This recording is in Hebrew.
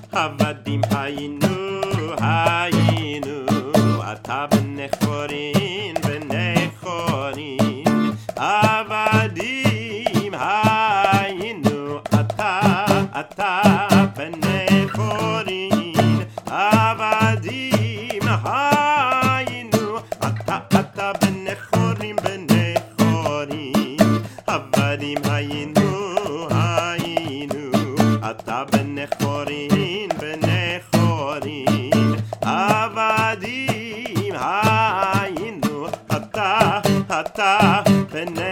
עבדים היינו, אתה בני חורין, עבדים היינו, אתה בני חורין, עבדים היינו, אתה בני חורין, עבדים היינו, אתה בני חורין, עבדים היינו, אתה בני